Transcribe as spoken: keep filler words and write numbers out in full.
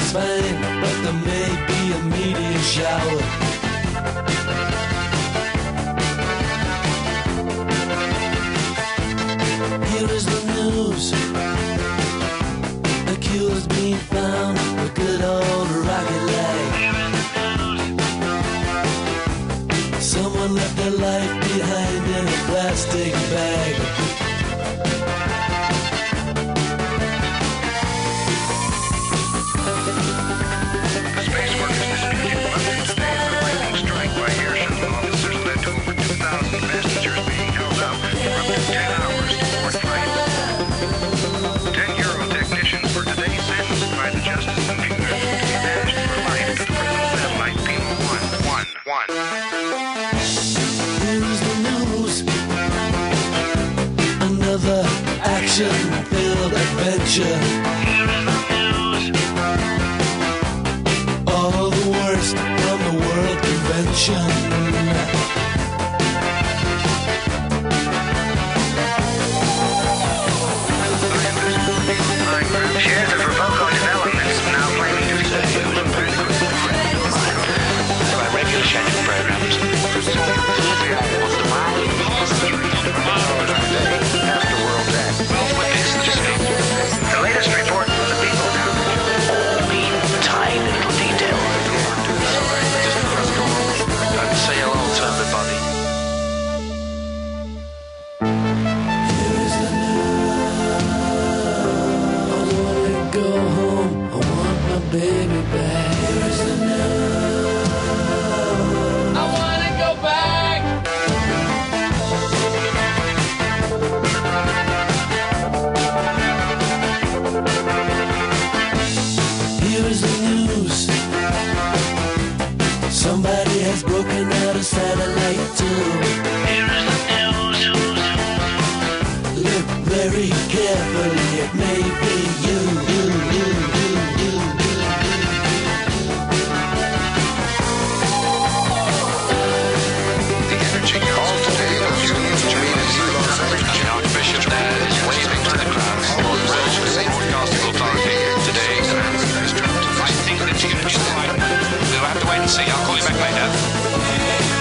everything's fine, but there may be a meteor shower. Here is the news. A cure's been found for good old rocket lag. Someone left their life behind in a plastic bag. Space workers disputed Monday today as a lightning strike by airship officers led to over two thousand passengers being held up for up to ten hours to board flights. Ten Euro technicians were today sentenced by the Justice Computer to be banished for life to the prison satellite Penal one one one. Here's the news. Another action-filled adventure. All the worst from the World Convention. Shares of Roboco Developments now claiming to be by regular scheduled programs. after World Day. The latest report from the people. Mean, tiny little detail. Don't say hello to everybody. Here is the news. I wanna go home. I want my baby back. Here is the news. I wanna go back. Here is the news. Somebody has broken out a satellite too. Here is the news. Look very carefully, it may be you, you, you, you, you, you. The energy call today was unions The Archbishop there is waving to the crowd. Broadcasting authority today is trying to fight things that you can. We'll have to wait and see. I'll call you back later.